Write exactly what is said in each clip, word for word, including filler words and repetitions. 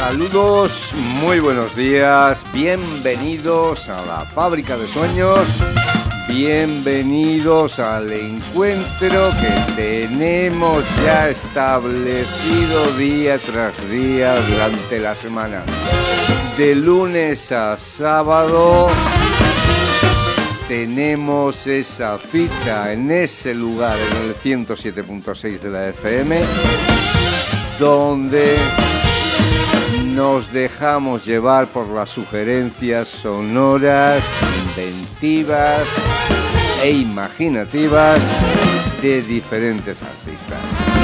Saludos, muy buenos días, bienvenidos a la Fábrica de Sueños, bienvenidos al encuentro que tenemos ya establecido día tras día durante la semana. De lunes a sábado tenemos esa cita en ese lugar, en el ciento siete punto seis de la F M, donde nos dejamos llevar por las sugerencias sonoras, inventivas e imaginativas de diferentes artistas.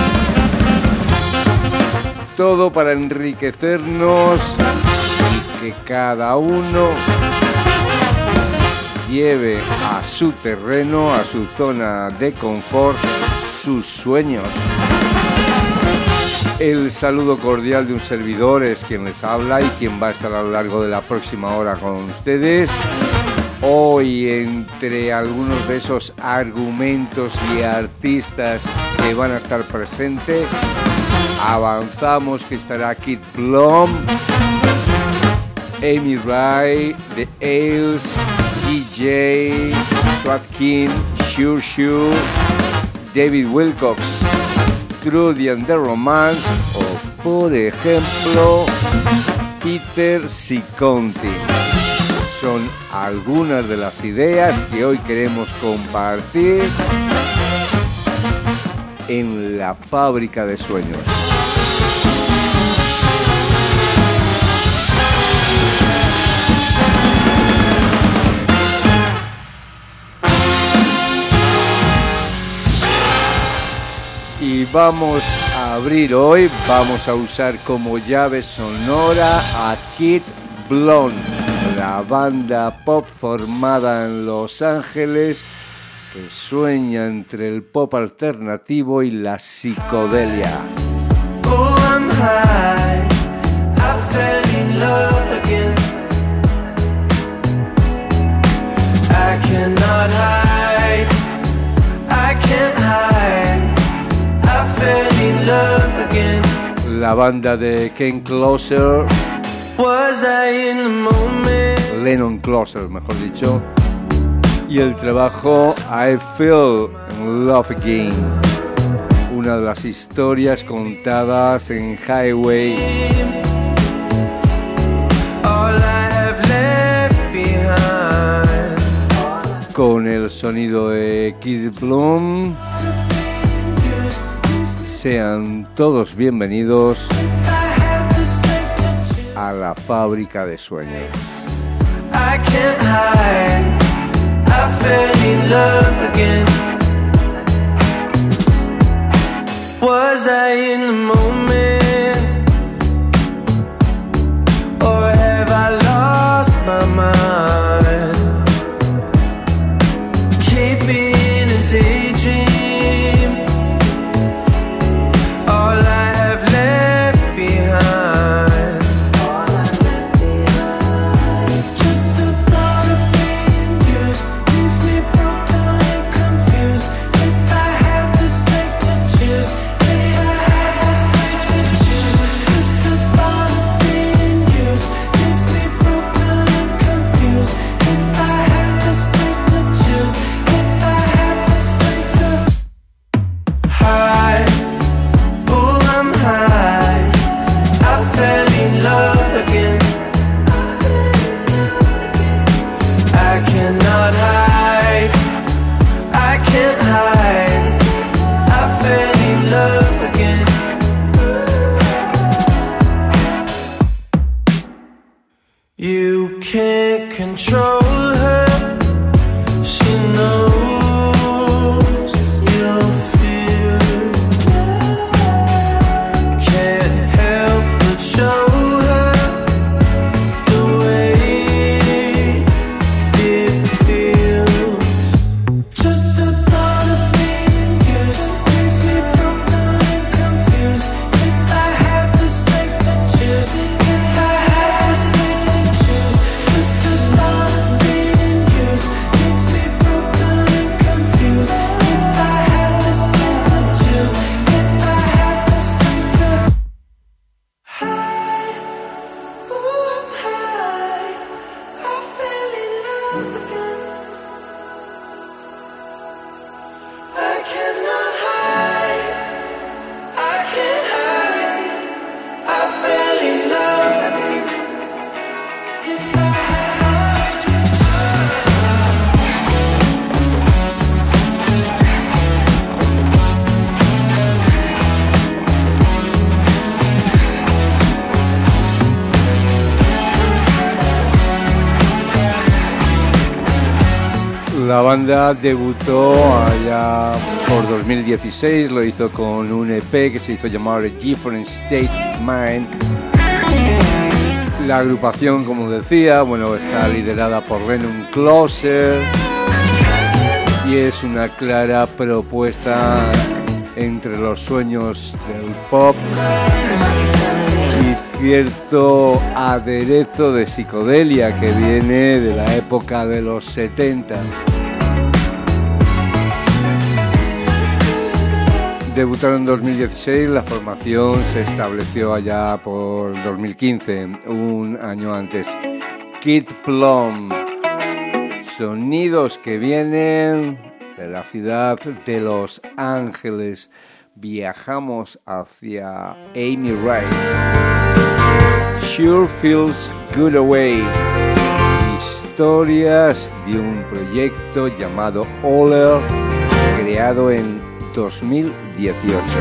Todo para enriquecernos y que cada uno lleve a su terreno, a su zona de confort, sus sueños. El saludo cordial de un servidor es quien les habla y quien va a estar a lo largo de la próxima hora con ustedes. Hoy, entre algunos de esos argumentos y artistas que van a estar presentes, avanzamos que estará Kid Blom, Amy Rai, The Ales, D J, Swat King, Sure Sure, David Wilcox, Trudy and the Romance o, por ejemplo, Peter Ciconti. Son algunas de las ideas que hoy queremos compartir en la Fábrica de Sueños. Y vamos a abrir hoy, vamos a usar como llave sonora a Kid Blom, la banda pop formada en Los Ángeles que sueña entre el pop alternativo y la psicodelia. Oh, I'm high, I fell in love again. I cannot hide, I can't hide. Fell in love again. La banda de Ken Closer, Was I in the moment? Lennon Closer, mejor dicho, y el trabajo I Fell in Love Again, una de las historias contadas en Highway. All I have left behind. Con el sonido de Kid Blom. Sean todos bienvenidos a la Fábrica de Sueños. I can't hide, I fell in love again. Was I in the moment? Or have I lost my mind? Keep me in a daydream. La banda debutó allá por dos mil dieciséis, lo hizo con un E P que se hizo llamar A Different State of Mind. La agrupación, como decía, bueno, está liderada por Lennon Closer y es una clara propuesta entre los sueños del pop y cierto aderezo de psicodelia que viene de la época de los setenta. Debutaron en dos mil dieciséis, la formación se estableció allá por dos mil quince, un año antes. Kid Plum, sonidos que vienen de la ciudad de Los Ángeles. Viajamos hacia Amy Wright. Sure Feels Good Away. Historias de un proyecto llamado Oler, creado en dos mil dieciocho.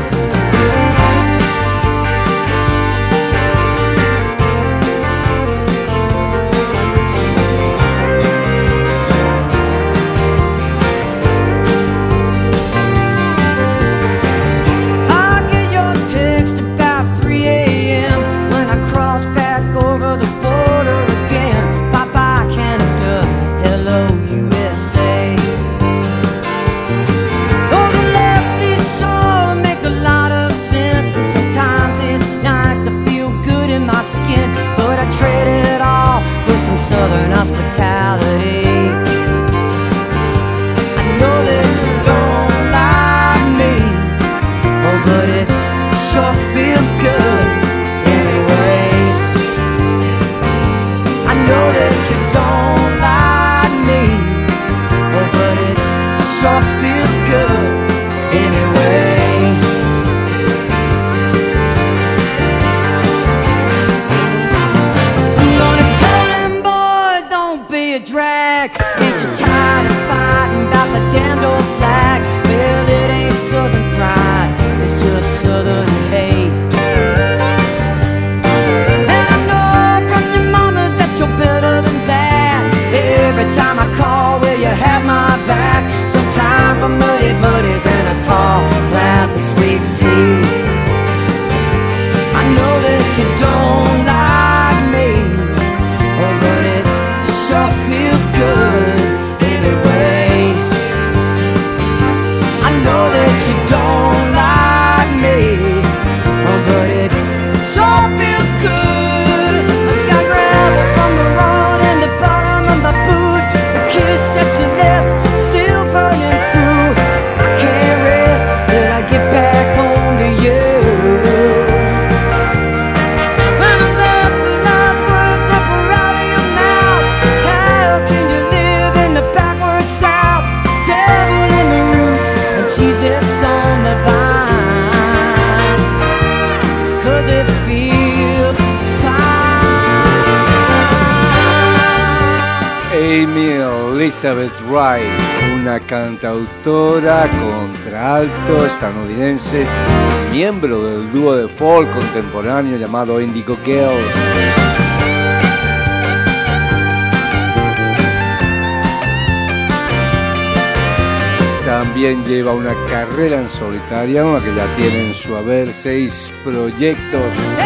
Southern hospitality. I know that you don't like me, oh, but it sure feels good anyway. I know that you don't like me, oh, but it sure feels good anyway. Drag. Ain't you tired of fighting about the damned old flag? Well, it ain't Southern pride, it's just Southern hate. And I know from your mamas that you're better than that. Every time I call, will you have my back? Some time for muddy buddies and a tall glass of sweet tea. I know that you don't like me, oh, but it sure feels good anyway. I know that you don't like me, oh, but it sure feels good. I got gravel from the road and the bottom of my boot. The kiss that you left still burning through. I can't rest till I get back home to you. When I left the last words that were out of your mouth, how can you live in the backward South? Devil in the roots and Jesus on the vine, 'cause it feels fine. Amy Elizabeth Wright, una cantautora contralto estadounidense, miembro del dúo de folk contemporáneo llamado Indigo Girls. También lleva una carrera en solitario, en la que ya tiene en su haber seis proyectos.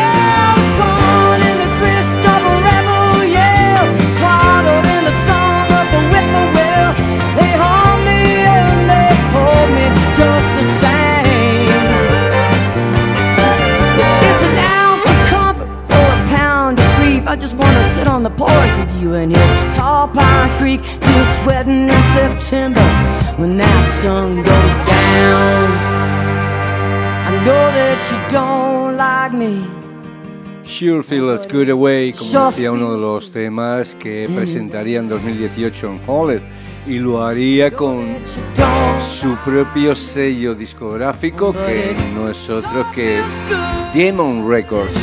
I just wanna sit on the porch with you and hit Tall Pines Creek, still sweating in September when that sun goes down. I know that you don't like me. Sure Feels Good Away, como decía, uno de los temas que presentaría en dos mil dieciocho en Holler, y lo haría con su propio sello discográfico, que no es otro que Demon Records.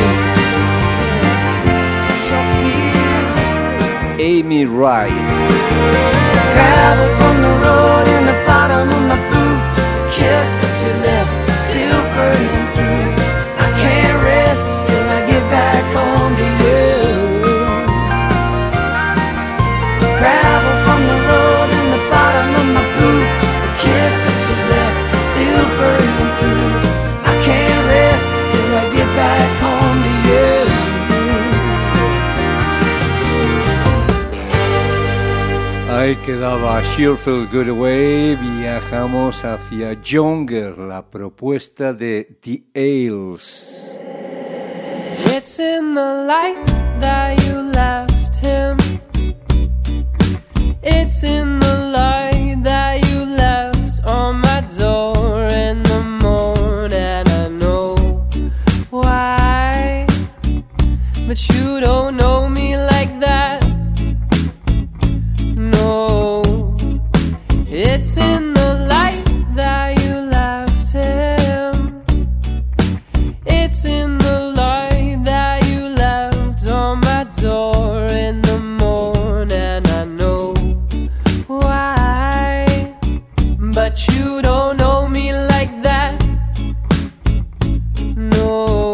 Amy Wright. Gravel from the road in the bottom of my boot. Kiss that you left still burning through. I can't rest till I get back home to you. Gravel from the road in the bottom quedaba Sure Feel Good Away. Viajamos hacia Younger, la propuesta de The Ales. It's in the light that you left him. It's in the light that you left on my door in the morning. I know why, but you don't know me like that. No, it's in the light that you left him. It's in the light that you left on my door in the morning. I know why, but you don't know me like that. No.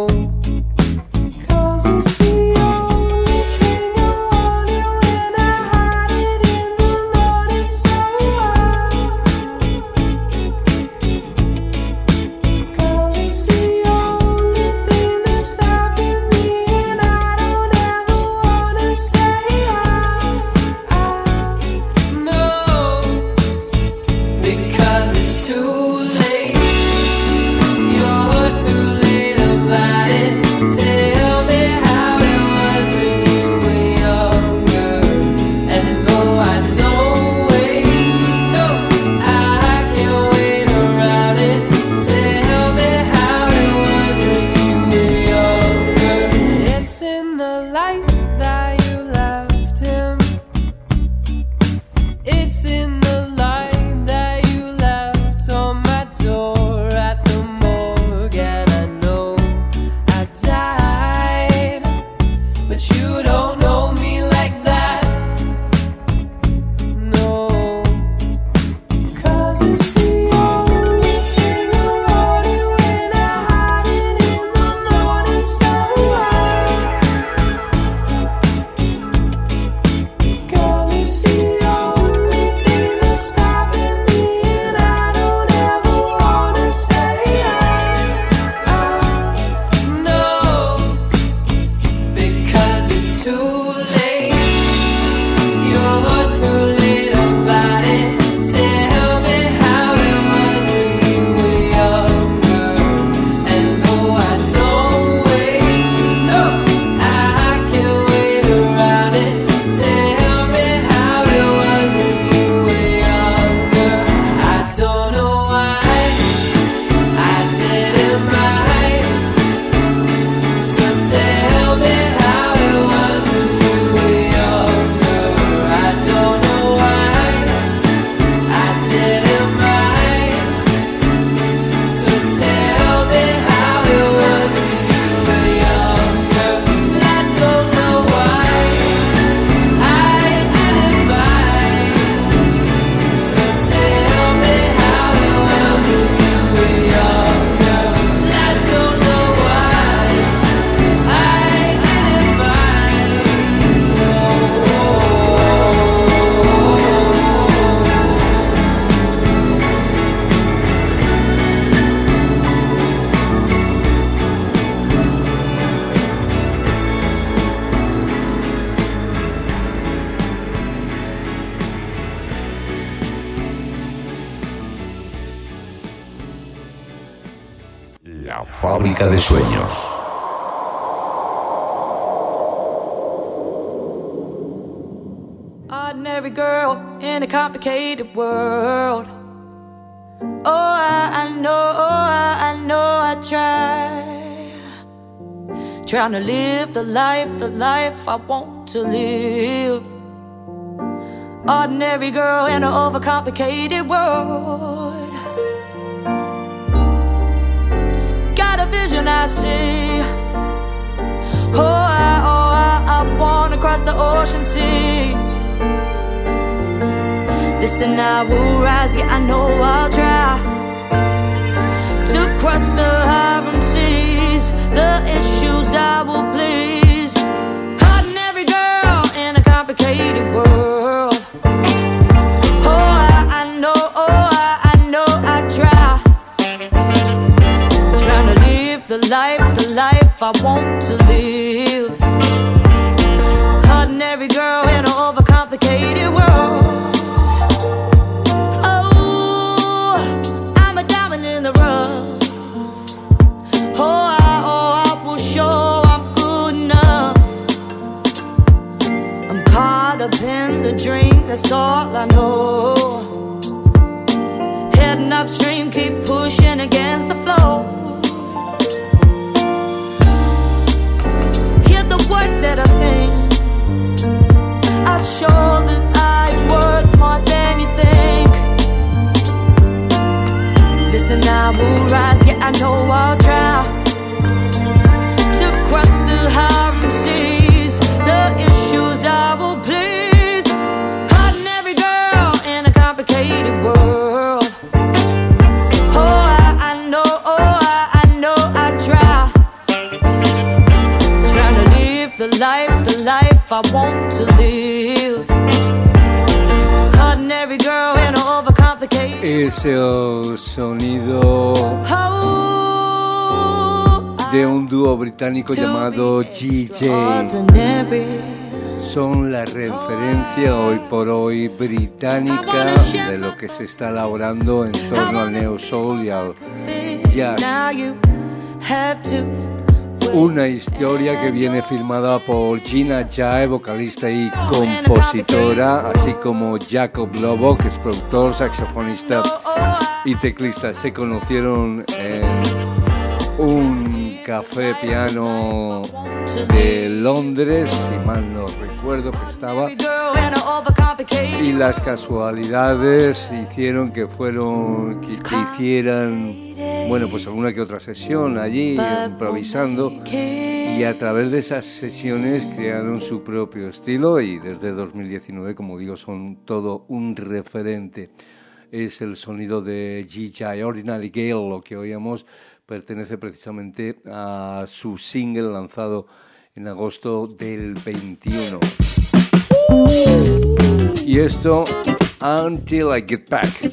Fábrica de sueños. Ordinary girl in a complicated world. Oh, I, I know, I, I know I try. Trying to live the life, the life I want to live. Ordinary girl in an overcomplicated world. Got a vision I see. Oh, I, oh, I, I wanna cross the ocean seas. Listen, I will rise, yeah, I know I'll try to cross the Hiram seas. The issues I will please. Ordinary girl in a complicated world. Oh, I, I know, oh, I, I know I try. Trying to live the life, the life I want to live. Ordinary girl in an overcomplicated world. that's all I know. Heading upstream, keep pushing against the flow. Hear the words that I sing. I'll show that I'm worth more than you think. Listen, I will rise, yeah, I know I'll try to cross the harem seas, the issues I will please. Ordinary girl in a complicated world. Oh, I, I know, oh, I, I know I try. Trying to live the life, the life I want to live. Ordinary girl in an overcomplicated. Ese sonido de un dúo británico llamado G J. Son la referencia hoy por hoy británica de lo que se está elaborando en torno al neo soul y al jazz. Una historia que viene firmada por Gina Jae, vocalista y compositora, así como Jacob Lobo, que es productor, saxofonista y teclista. Se conocieron en un café piano de Londres, si mal no recuerdo que estaba, y las casualidades hicieron que fueron que, que hicieran, bueno, pues alguna que otra sesión allí improvisando, y a través de esas sesiones crearon su propio estilo, y desde dos mil diecinueve, como digo, son todo un referente. Es el sonido de G J. Ordinary Girl, lo que oíamos pertenece precisamente a su single lanzado en agosto del veintiuno. Y esto, Until I Get Back,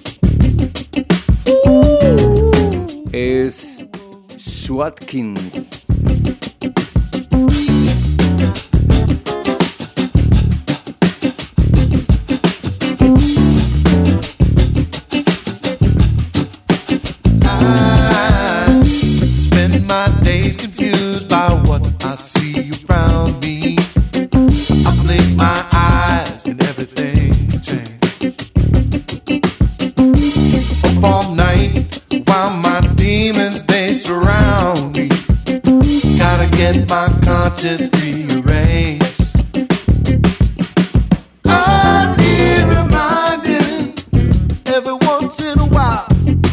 es Swatkins. My days confused by what I see around me. I blink my eyes and everything changed. Up all night while my demons they surround me. Gotta get my conscience rearranged. I need reminding every once in a while.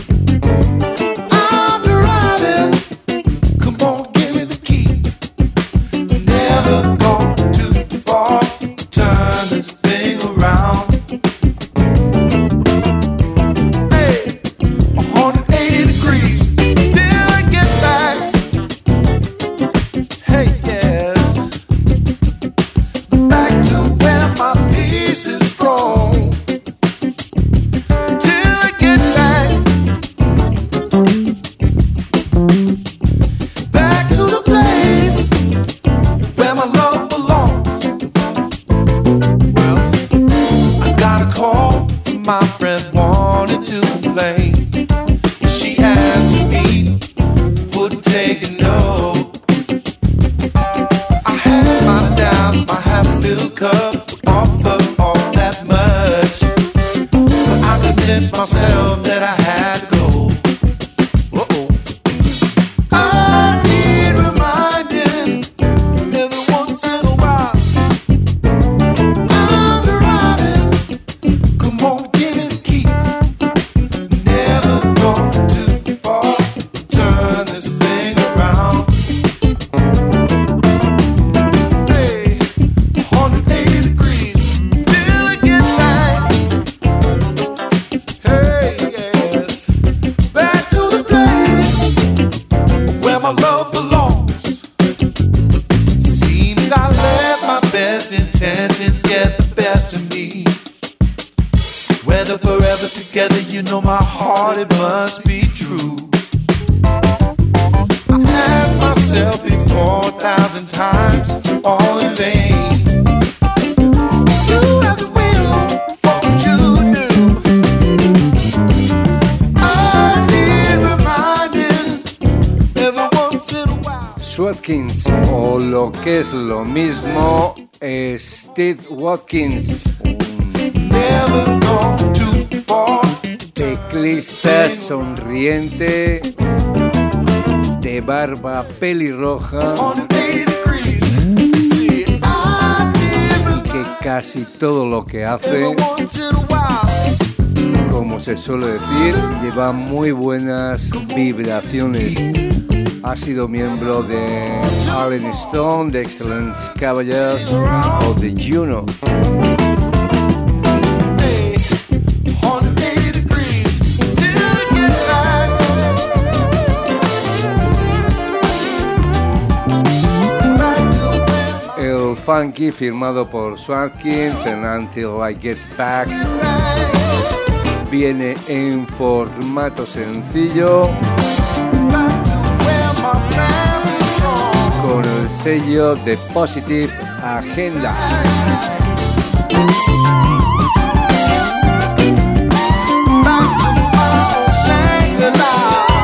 Swatkins, o lo que es lo mismo, Steve Watkins, un never gone too far. Teclista sonriente, de barba pelirroja, On eighty degrees, see, I never que casi todo lo que hace, once in a while. como se suele decir, lleva muy buenas vibraciones. Ha sido miembro de Rolling Stone, de Excellence Cavaliers o de Juno. Hey, on eighty degrees, till you get back. Back to where El Funky, firmado por Swatkins en Until I Get Back, viene en formato sencillo back to where my family's from. con el sello de Positive Agenda. Back to my old Shangri-La.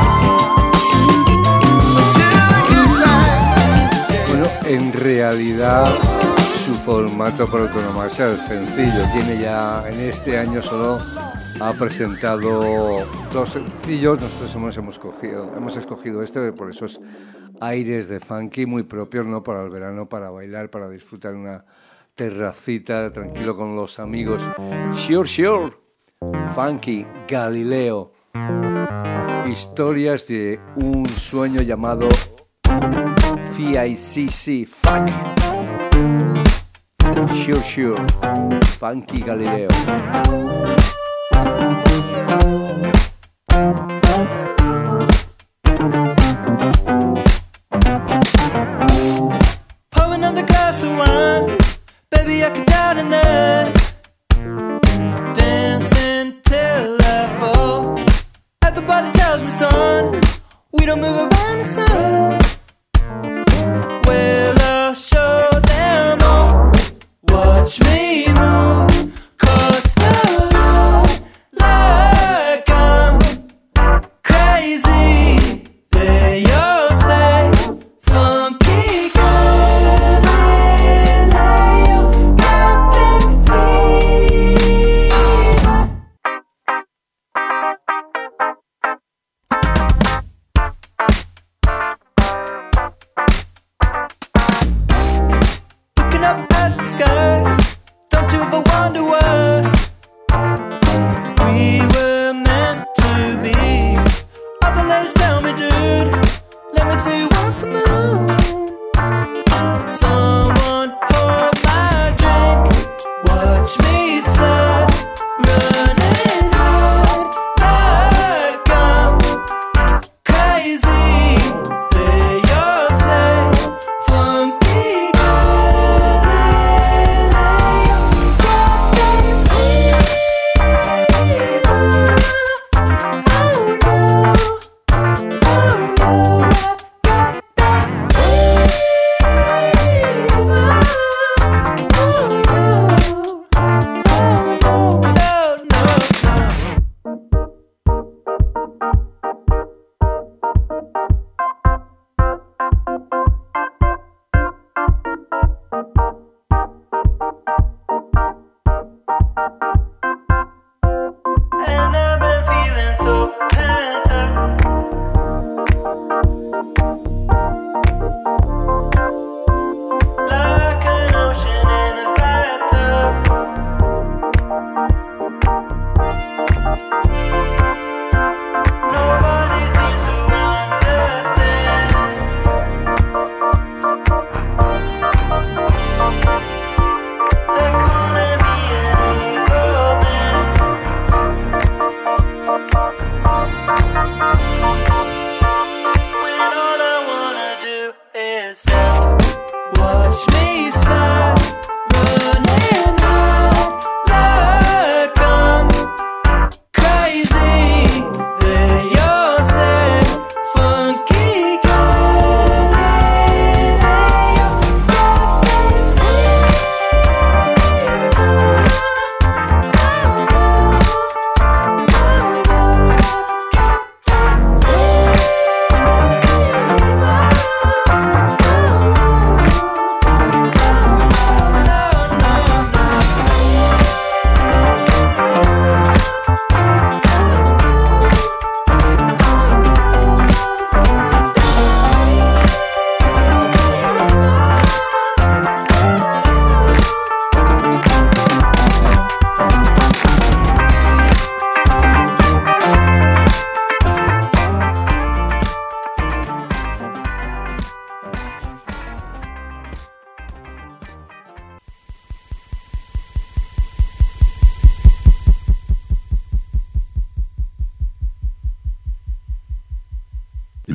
Till you get back. Bueno, en realidad su formato por autonomía es sencillo. Tiene ya en este año solo ha presentado dos sencillos. Nosotros hemos, hemos, cogido, hemos escogido este por esos aires de funky muy propios, ¿no? Para el verano, para bailar, para disfrutar una terracita tranquilo con los amigos. Sure, sure. Funky Galileo. Historias de un sueño llamado F I C C. Fuck. Sure, sure. Funky Galileo. Pour another glass of wine, baby, I could die tonight. Dancing till I fall. Everybody tells me, son, we don't move around the sun. Well, I'll show them all. Watch me move, cause the road like I'm crazy. They all say, funky Galileo got them free.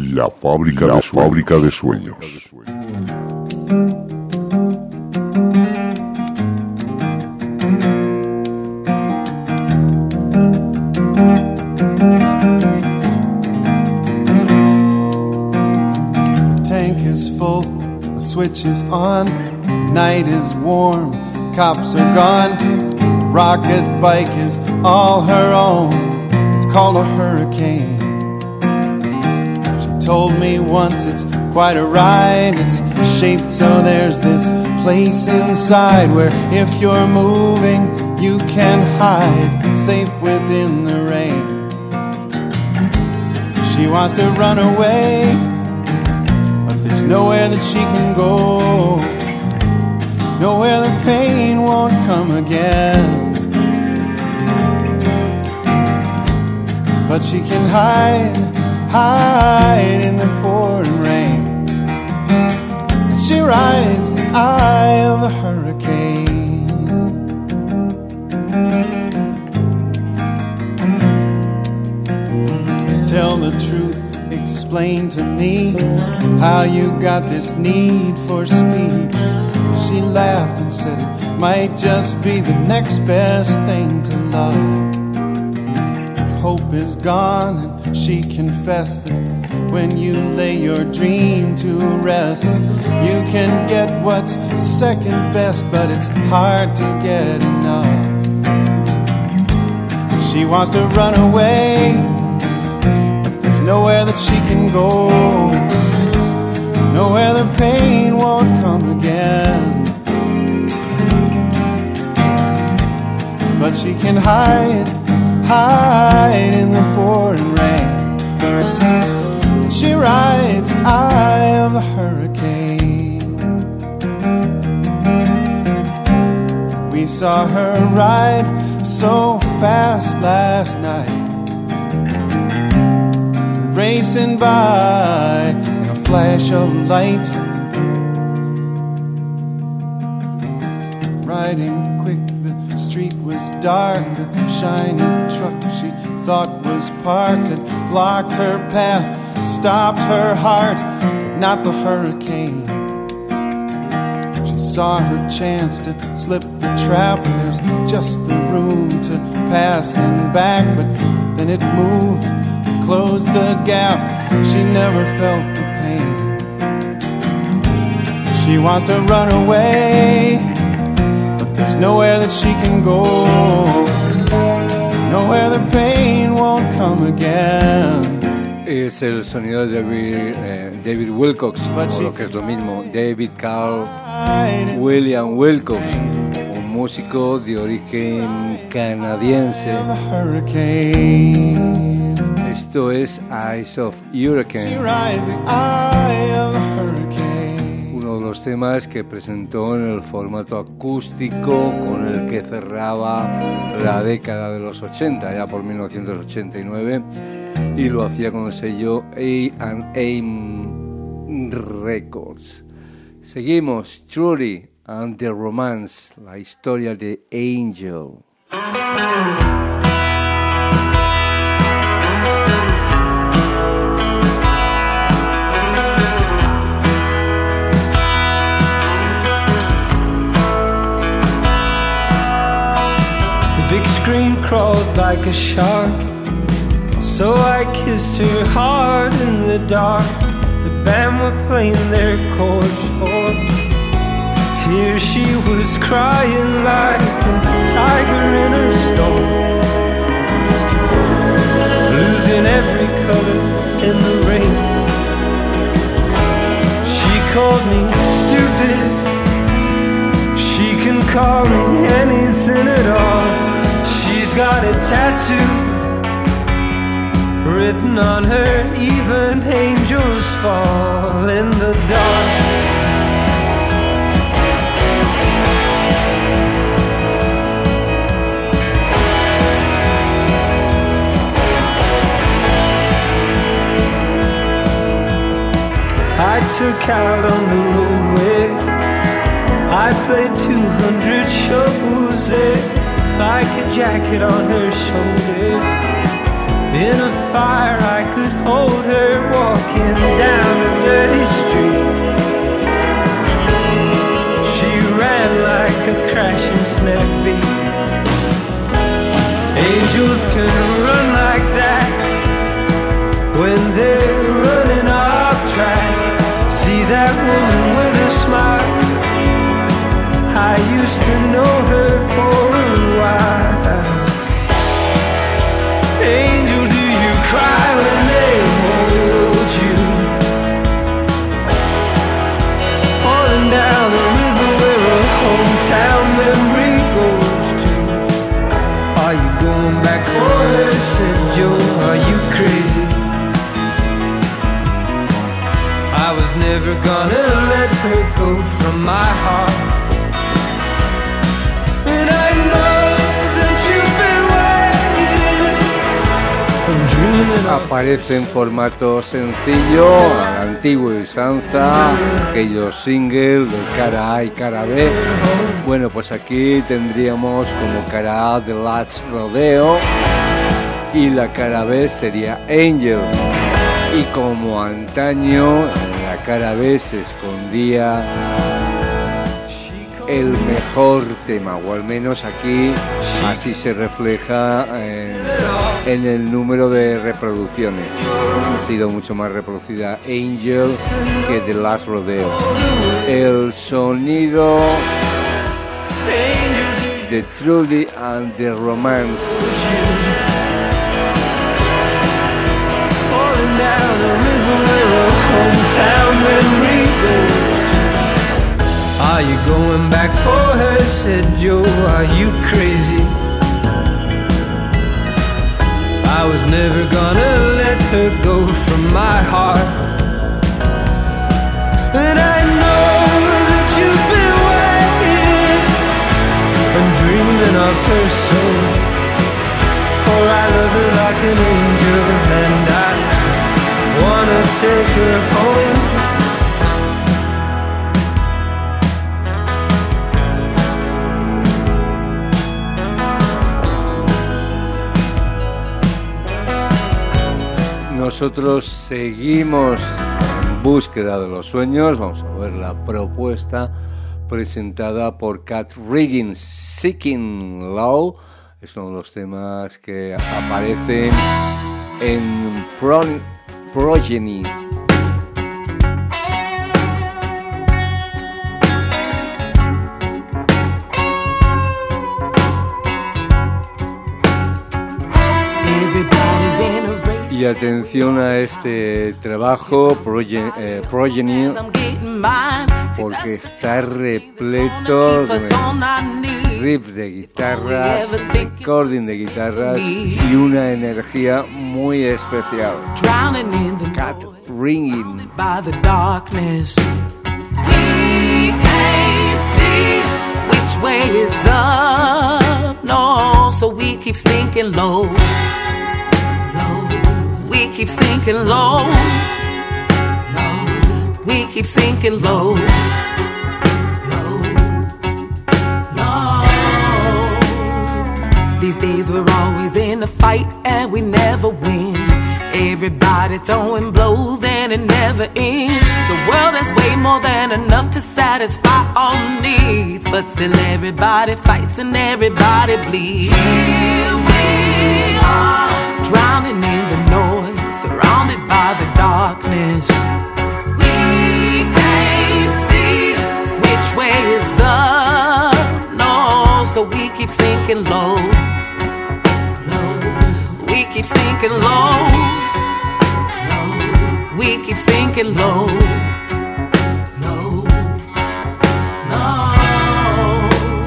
La fábrica, La de, fábrica de sueños. The tank is full, the switch is on, the night is warm, cops are gone. Rocket bike is all her own, it's called a Hurricane. She told me once it's quite a ride, it's shaped so there's this place inside where if you're moving you can hide, safe within the rain. She wants to run away, but there's nowhere that she can go, nowhere the pain won't come again. But she can hide, hide in the pouring rain. And she rides the eye of the hurricane. Tell the truth, explain to me how you got this need for speed. She laughed and said it might just be the next best thing to love. Hope is gone and she confessed that when you lay your dream to rest, you can get what's second best, but it's hard to get enough. She wants to run away, but there's nowhere that she can go, nowhere the pain won't come again. But she can hide, hide in the pouring rain. She rides the eye of the hurricane. We saw her ride so fast last night, racing by in a flash of light, riding quick. The street was dark, the shiny truck she thought was parked had blocked her path, stopped her heart, but not the hurricane. She saw her chance to slip the trap, there's just the room to pass and back, but then it moved, closed the gap, she never felt the pain. She wants to run away, there's nowhere that she can go, nowhere the pain won't come again. Es el sonido de David, eh, David Wilcox, o lo que es lo mismo, David Carl William Wilcox, un músico de origen canadiense. Esto es Eyes of Hurricane, uno de los temas que presentó en el formato acústico con el que cerraba la década de los ochenta, ya por mil novecientos ochenta y nueve, y lo hacía con el sello A and M Records. Seguimos, Trudy and the Romance, la historia de Angel. Big screen crawled like a shark, so I kissed her hard in the dark. The band were playing their chords for tears. She was crying like a tiger in a storm, losing every color in the rain. She called me stupid, she can call me anything at all. She's got a tattoo written on her, even angels fall in the dark. I took out on the roadway, I played two hundred shows there, like a jacket on her shoulder. In a fire I could hold her walking down a dirty street. She ran like a crashing snare beat. Angels can run like that when they're running off track. See that woman with a smile, I used to know her for a while. Angel, do you cry when they hold you? Falling down the river where a hometown memory goes to. Are you going back for her? Said Joe, are you crazy? I was never gonna let her go from my heart. And I know that you've been waiting and dreaming of. Aparece en formato sencillo, a la antigua usanza, aquellos singles de cara A y cara B. Bueno, pues aquí tendríamos como cara A The Last Rodeo y la cara B sería Angel. Y como antaño en la cara B se escondía el mejor tema, o al menos aquí así se refleja en, en el número de reproducciones. Ha sido mucho más reproducida Angel que The Last Rodeo. El sonido de Trudy and the Romance. Down the river where a hometown memory goes to. Are you going back for her? Said Joe, are you crazy? I was never gonna let her go from my heart. And I know that you've been waiting and dreaming of her soul. For I love her like an angel and I wanna take her home. Nosotros seguimos en búsqueda de los sueños. Vamos a ver la propuesta presentada por Kat Riggins. Seeking Love es uno de los temas que aparecen en Pro Progeny. Y atención a este trabajo, Progeny, eh, Progeny, porque está repleto de riffs de guitarras, recording de guitarras y una energía muy especial. Kat Riggins. We keep sinking low, low. We keep sinking low, low, low. These days we're always in a fight and we never win. Everybody throwing blows and it never ends. The world has way more than enough to satisfy all needs, but still everybody fights and everybody bleeds. Here we are, drowning in the noise, surrounded by the darkness. We can't see which way is up, no, so we keep sinking low, low. We keep sinking low, low. We keep sinking low, low, low.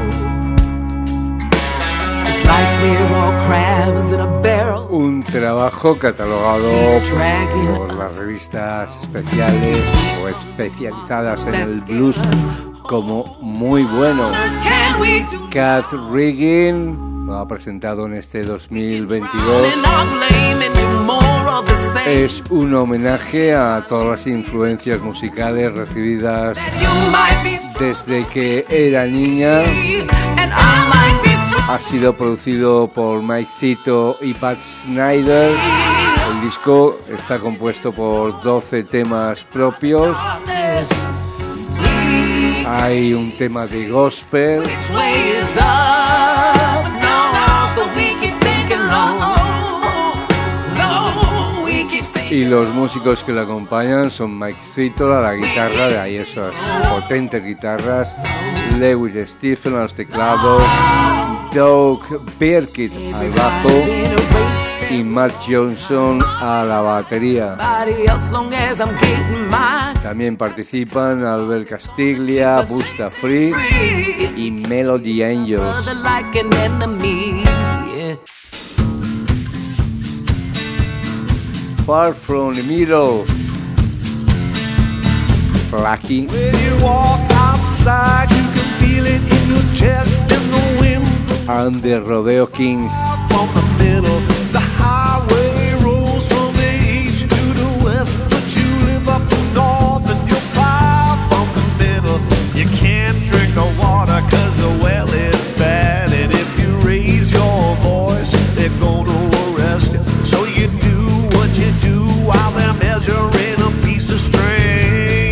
It's like we're all crabs in a barrel. Un trabajo catalogado por las revistas especiales o especializadas en el blues como muy bueno. Kat Riggins lo ha presentado en este dos mil veintidós. Es un homenaje a todas las influencias musicales recibidas desde que era niña Ha sido producido por Mike Zito y Pat Snyder. El disco está compuesto por doce temas propios. Hay un tema de gospel. Y los músicos que lo acompañan son Mike Zito a la guitarra, de ahí esas potentes guitarras, Lewis Stephen a los teclados, Doug Birkitt al bajo y Matt Johnson a la batería. También participan Albert Castiglia, Busta Free y Melody Angels. Far from the middle, Flaky. When you walk outside, you can feel it in your chest and the wind. And the Rodeo Kings. From the middle, the highway rolls from the east to the west, but you live up north and you're far from the middle. You can't drink the water 'cause the well is bad, and if you raise your voice, they're gonna arrest you. So you do what you do while they're measuring a piece of string.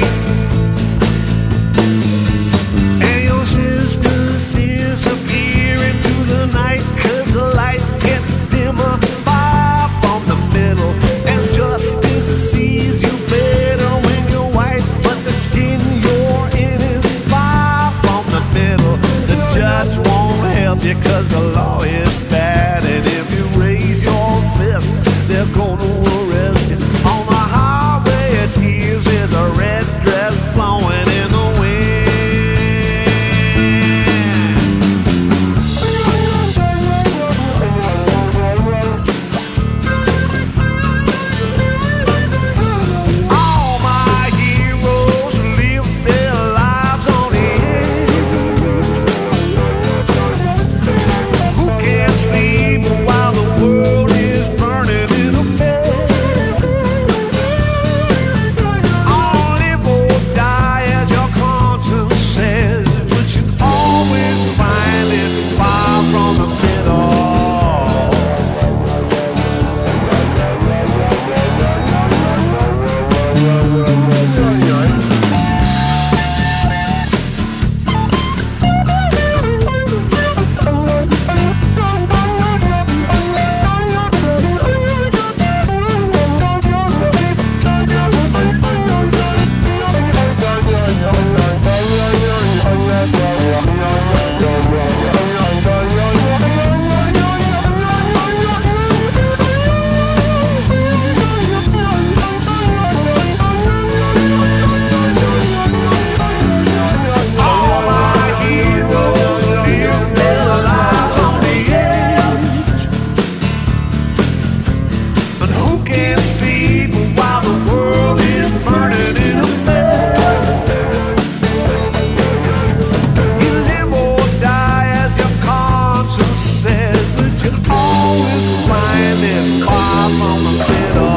And your sisters disappear into the night 'cause the light gets dimmer far from the middle. And justice sees you better when you're white, but the skin you're in is far from the middle. The judge won't help you 'cause the law is bad, and if you raise your fist, they're gonna arrest you. On the highway of tears is a red dress blowing in the wind. All my heroes live their lives on the edge. Who can't sleep while the world is burning in a bed? All live or die as your conscience says, but you always find it far from the middle. All my heroes live their lives on the edge. But who can sleep while the world is burning in a bed? You live or die as your conscience says, but you always find it far from the middle.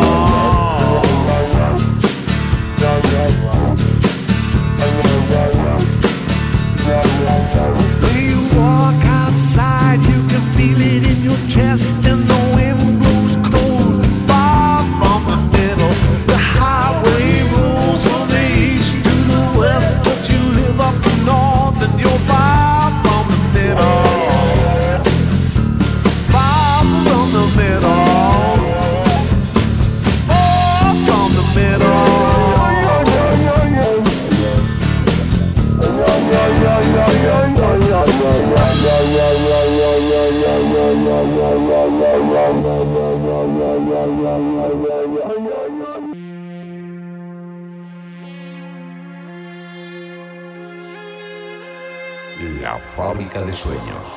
When you walk outside, you can feel it in your chest, and the wind blows cold far from the middle. The highway rolls from the east to the west, but you live up north and you're far from the middle. Far from the middle. Far from the middle. La fábrica de sueños.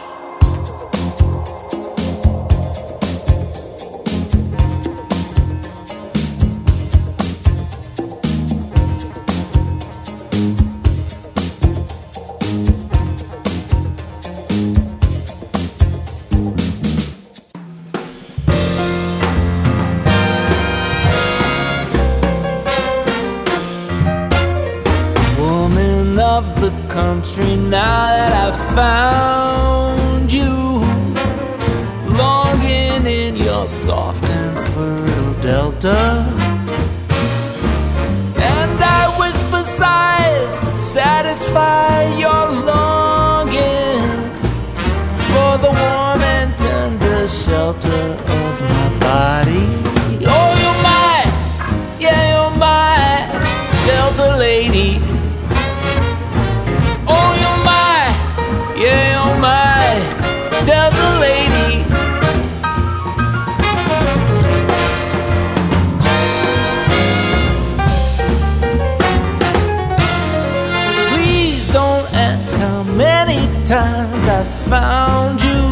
Woman of the country, now that I've found you, shelter. And I whisper sighs to satisfy your longing for the warm and tender shelter of my body. Oh, you're my, yeah, you're my Delta lady. Oh, you're my, yeah, you're my Delta lady. Please don't ask how many times I found you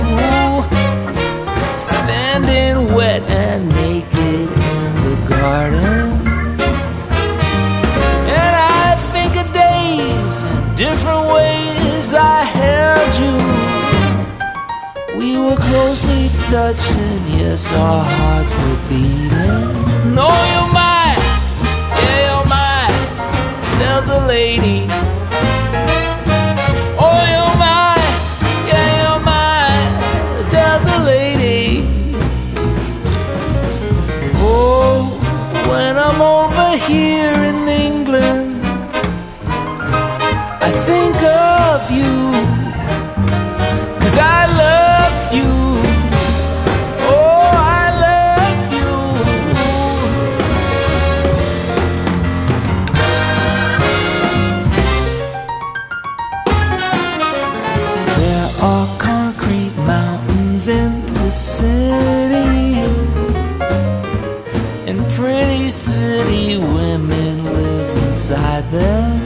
standing wet and naked in the garden. And I think of days and different ways I held you. We were closely touching, yes, our hearts were beating. No, you're my, yeah, you're my Delta lady. Oh, you're my, yeah, you're my Delta lady. Oh, when I'm over here in England, I think of you, 'cause I love you. Oh, I love you. There are concrete mountains in the city, and pretty city women live inside them.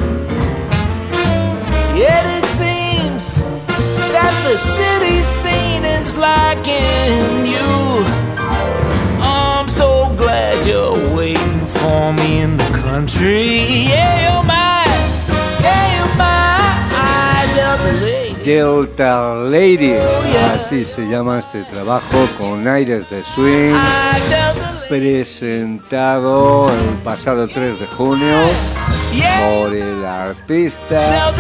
Yet it seems that the city scene is lacking you. I'm so glad you're waiting for me in the country. Yeah, you're mine. Yeah, you're mine. Delta Lady. Delta Lady, así se llama este trabajo con aires de swing, presentado el pasado tres de junio por el artista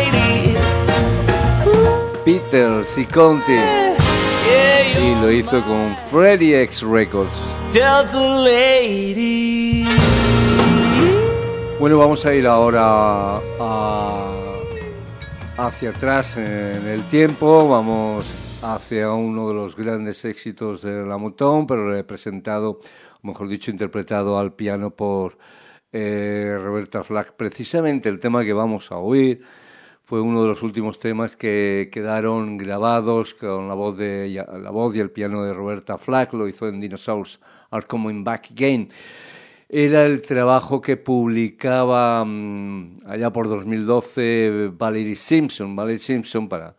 Peter Ciconti, y lo hizo con Freddie X Records. Delta Lady. Bueno, vamos a ir ahora a, hacia atrás en el tiempo. Vamos hacia uno de los grandes éxitos de la Motown, pero representado, o mejor dicho, interpretado al piano por eh, Roberta Flack. Precisamente el tema que vamos a oír fue uno de los últimos temas que quedaron grabados con la voz, de, la voz y el piano de Roberta Flack. Lo hizo en Dinosaurs Are Coming Back Again. Era el trabajo que publicaba um, allá por dos mil doce Valerie Simpson. Valerie Simpson, para,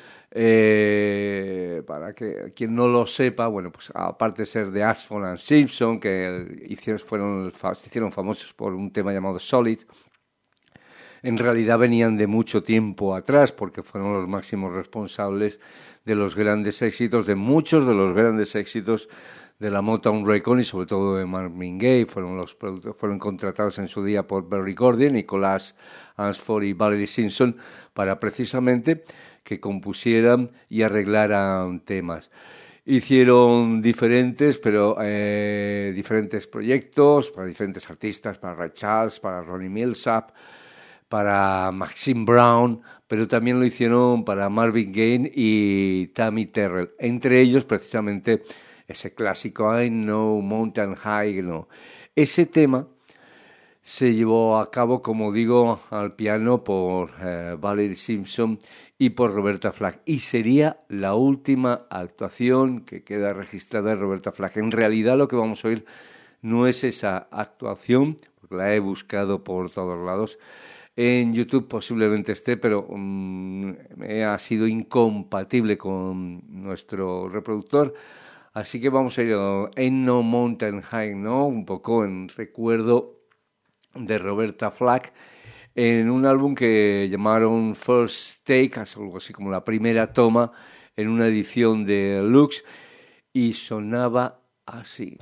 eh, para que quien no lo sepa, bueno, pues aparte de ser de Ashford and Simpson, que hicieron, fueron, se hicieron famosos por un tema llamado Solid, en realidad venían de mucho tiempo atrás, porque fueron los máximos responsables de los grandes éxitos, de muchos de los grandes éxitos de la Motown Records y sobre todo de Marvin Gaye. Fueron los fueron contratados en su día por Berry Gordy, Nicholas Ashford y Valerie Simpson para precisamente que compusieran y arreglaran temas. Hicieron diferentes, pero eh, diferentes proyectos para diferentes artistas, para Ray Charles, para Ronnie Millsap, para Maxine Brown, pero también lo hicieron para Marvin Gaye y Tammy Terrell. Entre ellos, precisamente, ese clásico I Know Mountain High. No. Ese tema se llevó a cabo, como digo, al piano por eh, Valerie Simpson y por Roberta Flack. Y sería la última actuación que queda registrada de Roberta Flack. En realidad lo que vamos a oír no es esa actuación, porque la he buscado por todos lados. En YouTube posiblemente esté, pero um, ha sido incompatible con nuestro reproductor. Así que vamos a ir a Ain't No Mountain High, ¿no? Un poco en recuerdo de Roberta Flack, en un álbum que llamaron First Take, algo así como la primera toma, en una edición de Lux, y sonaba así.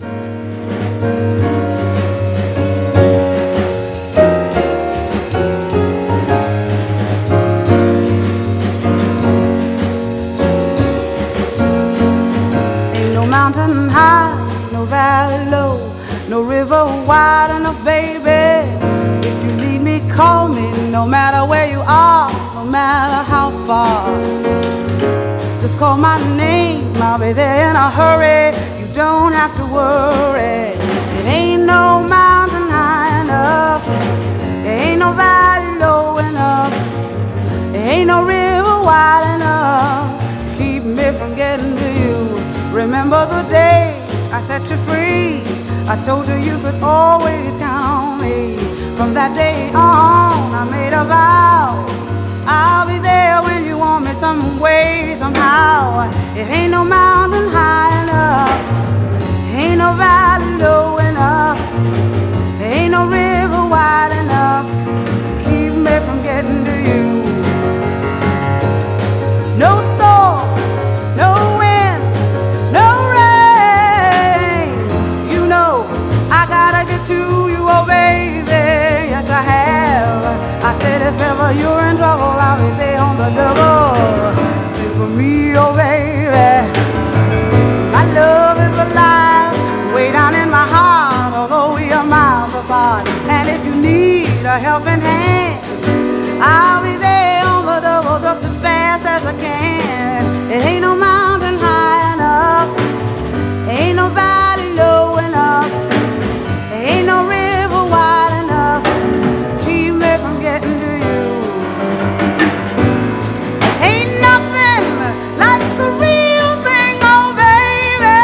Mountain high, no valley low, no matter where you are, no matter how far. Just call my name, I'll be there in a hurry. You don't have to worry. It ain't no mountain high enough, there ain't no valley low enough, there ain't no river wide enough to keep me from getting to you. Remember the day I set you free, I told you you could always count on me. From that day on, I made a vow, I'll be there when you want me some way, somehow. It ain't no mountain high enough, ain't no valley low enough, ain't no river wide enough to keep me from getting to you. No storm, no wind, no rain, you know I gotta get to you, oh baby, yes I have. I said if ever you're in trouble, I'll be there on the double. Sing for me, oh baby, my love is alive, way down in my heart, although we are miles apart. And if you need a helping hand, I'll be there on the double just as fast as I can. It ain't no mountain high enough, ain't no valley low enough, ain't no river wide enough to keep me from getting to you. Ain't nothing like the real thing, oh baby.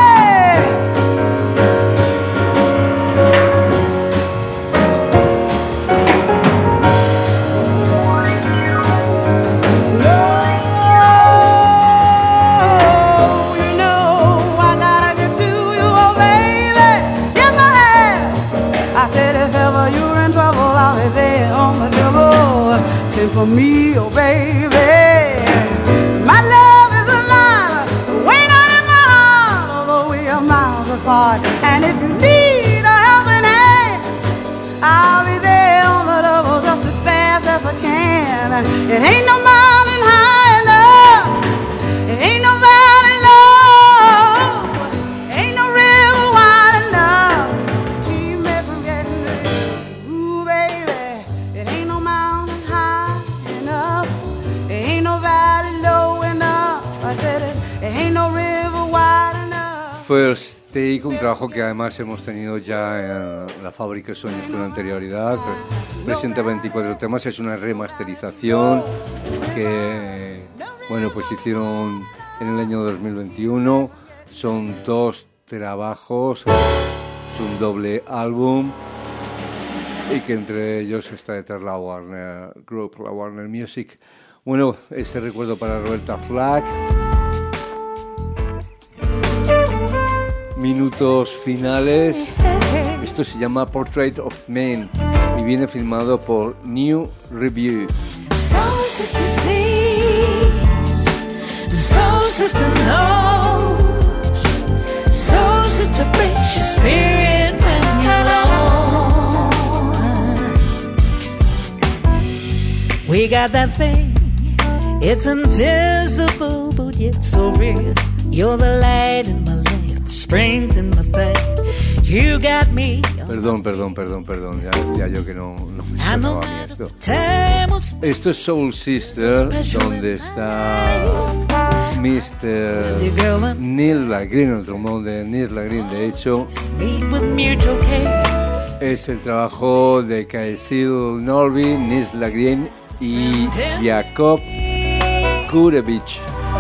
Oh, you know I gotta get to you, oh baby. Yes I have. I said if ever you're in trouble, I'll be there on the double. Send for me, oh baby. My love is alive, way down in my heart, although we are miles apart. And if you need a helping hand, I'll be there on the double just as fast as I can. It ain't no mountain high enough, it ain't no valley low, ain't no river wide enough to keep me from getting to you. Ooh, baby, it ain't no mountain high enough, it ain't no valley low enough. I said it, it ain't no river wide enough. First Take, un trabajo que además hemos tenido ya en la Fábrica de Sueños con anterioridad. Presenta veinticuatro temas, es una remasterización que, bueno, pues hicieron en el año dos mil veintiuno. Son dos trabajos, es un doble álbum y que entre ellos está detrás la Warner Group, la Warner Music. Bueno, ese recuerdo para Roberta Flack. Minutos finales. Esto se llama Portrait of Man y viene filmado por New Review. Soul sister sees, soul sister knows, soul sister brings your spirit when you're alone. We got that thing, it's invisible but yet so real. You're the light in my life, the strength in my faith. You got me. Perdón, perdón, perdón, perdón. Ya, ya yo que no, no me sonaba a mí esto. Esto es Soul Sister, donde está mister Neil Lagreen, el trombón de Neil Lagreen. De hecho, es el trabajo de Kaisil Norby, Neil Lagreen y Jakob Kurevich.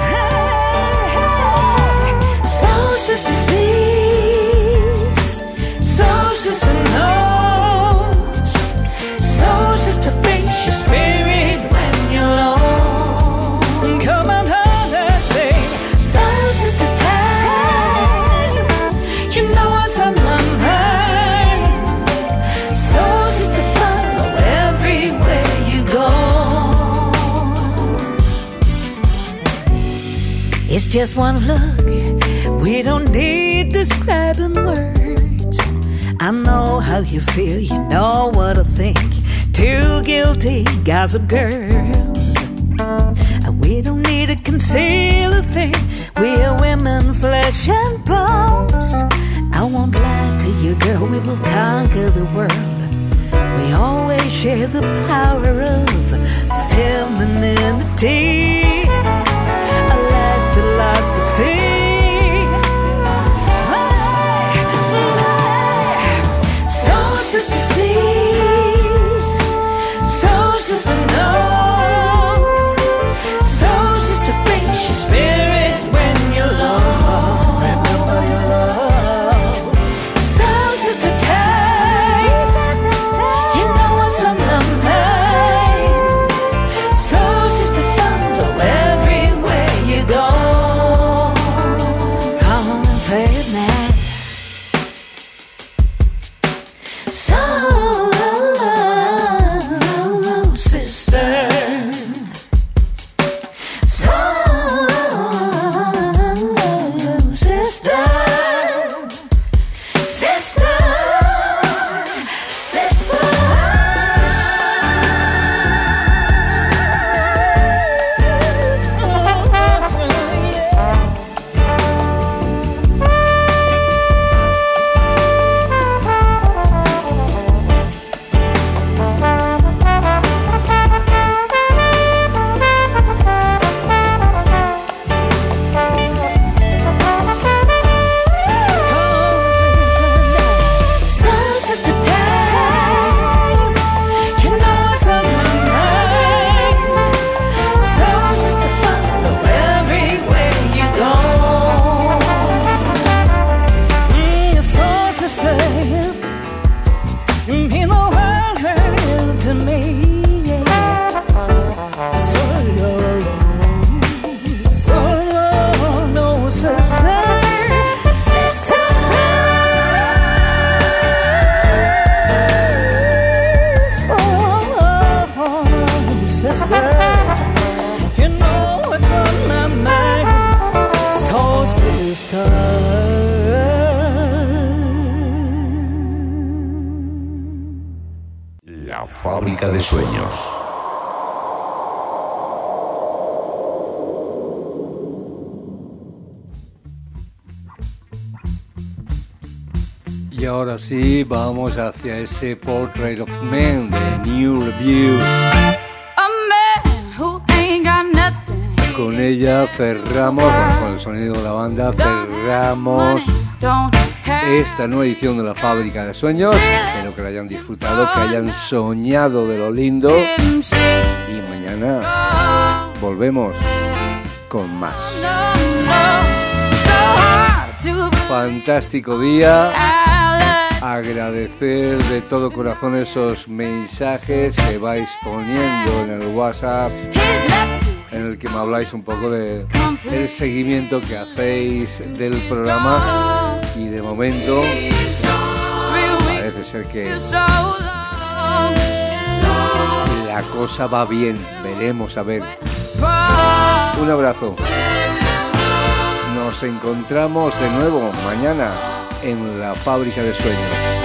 Soul sister sees, soul sister knows, soul sister brings your spirit when you're alone. Come on, holiday, soul sister time. You know what's on my mind. Soul sister follow everywhere you go. It's just one look. We don't need describing words. I know how you feel, you know what I think. Two guilty gossip girls. We don't need to conceal a thing. We're women, flesh and bones. I won't lie to you, girl, we will conquer the world. We always share the power of femininity, a life philosophy. Soul sister sees, soul sister knows, soul sister brings your spirit when you're low. Remember your love. Soul sister time, you know what's on the mind. Soul sister follow everywhere you go. Come on and say it now. La fábrica de sueños. Y ahora sí, vamos hacia ese Portrait of Man de New Review. A man who ain't got nothing. Con ella cerramos, bueno, con el sonido de la banda, cerramos esta nueva edición de la Fábrica de Sueños. Espero que lo hayan disfrutado, que hayan soñado de lo lindo. Y mañana volvemos con más. Fantástico día. Agradecer de todo corazón esos mensajes que vais poniendo en el WhatsApp, en el que me habláis un poco de el seguimiento que hacéis del programa, y de momento parece ser que la cosa va bien. Veremos a ver. Un abrazo. Nos encontramos de nuevo mañana en la Fábrica de Sueños.